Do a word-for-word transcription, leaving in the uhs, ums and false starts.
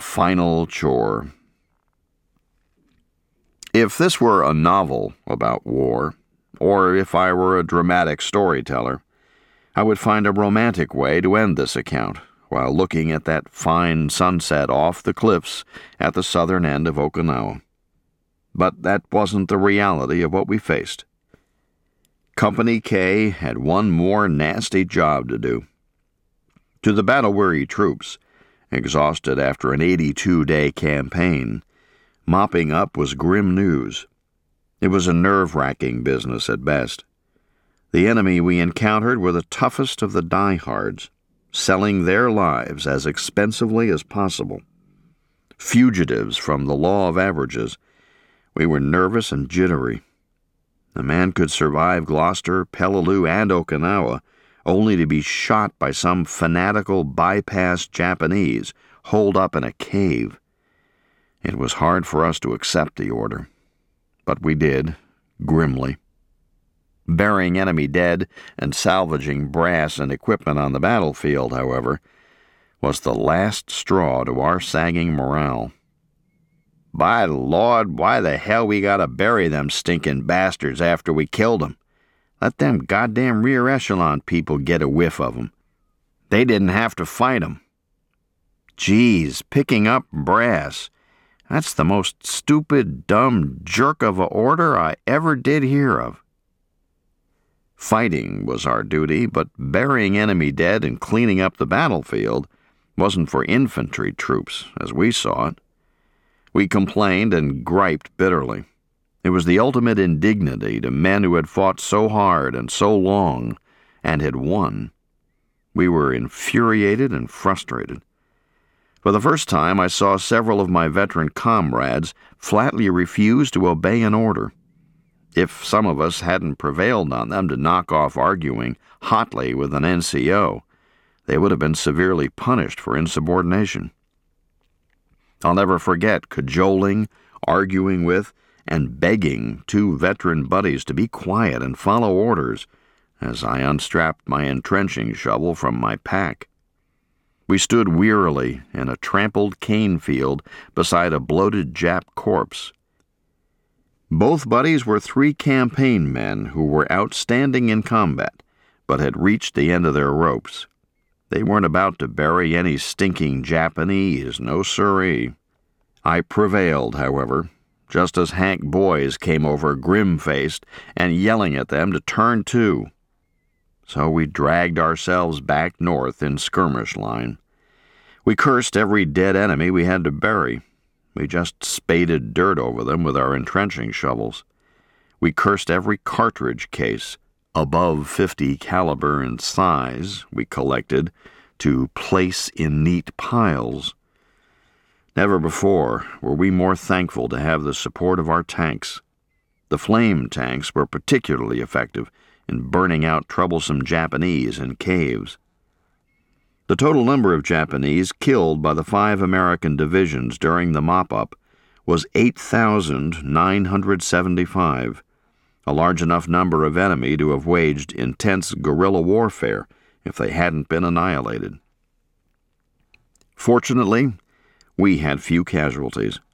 final chore. If this were a novel about war, or if I were a dramatic storyteller, I would find a romantic way to end this account while looking at that fine sunset off the cliffs at the southern end of Okinawa. But that wasn't the reality of what we faced. Company K had one more nasty job to do. To the battle-weary troops, exhausted after an eighty-two day campaign, mopping up was grim news. It was a nerve-wracking business at best. The enemy we encountered were the toughest of the diehards, selling their lives as expensively as possible. Fugitives from the law of averages, we were nervous and jittery. A man could survive Gloucester, Peleliu, and Okinawa, only to be shot by some fanatical bypass Japanese holed up in a cave. It was hard for us to accept the order, but we did, grimly. Burying enemy dead and salvaging brass and equipment on the battlefield, however, was the last straw to our sagging morale. By the Lord, why the hell we gotta bury them stinking bastards after we killed them? Let them goddamn rear echelon people get a whiff of them. They didn't have to fight them. Geez, picking up brass. That's the most stupid, dumb jerk of a order I ever did hear of. Fighting was our duty, but burying enemy dead and cleaning up the battlefield wasn't for infantry troops, as we saw it. We complained and griped bitterly. It was the ultimate indignity to men who had fought so hard and so long and had won. We were infuriated and frustrated. For the first time, I saw several of my veteran comrades flatly refuse to obey an order. If some of us hadn't prevailed on them to knock off arguing hotly with an N C O, they would have been severely punished for insubordination. I'll never forget cajoling, arguing with, and begging two veteran buddies to be quiet and follow orders as I unstrapped my entrenching shovel from my pack. We stood wearily in a trampled cane field beside a bloated Jap corpse. Both buddies were three campaign men who were outstanding in combat, but had reached the end of their ropes. They weren't about to bury any stinking Japanese, no siree. I prevailed, however, just as Hank Boys came over grim-faced and yelling at them to turn to. So we dragged ourselves back north in skirmish line. We cursed every dead enemy we had to bury. We just spaded dirt over them with our entrenching shovels. We cursed every cartridge case, above fifty caliber in size, we collected to place in neat piles. Never before were we more thankful to have the support of our tanks. The flame tanks were particularly effective in burning out troublesome Japanese in caves. The total number of Japanese killed by the five American divisions during the mop-up was eight thousand nine hundred seventy-five, a large enough number of enemy to have waged intense guerrilla warfare if they hadn't been annihilated. Fortunately, we had few casualties.